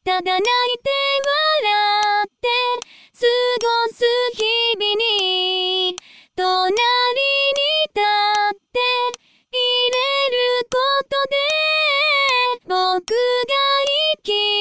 ただ泣いて笑って過ごす日々に隣に立っていれることで僕が生き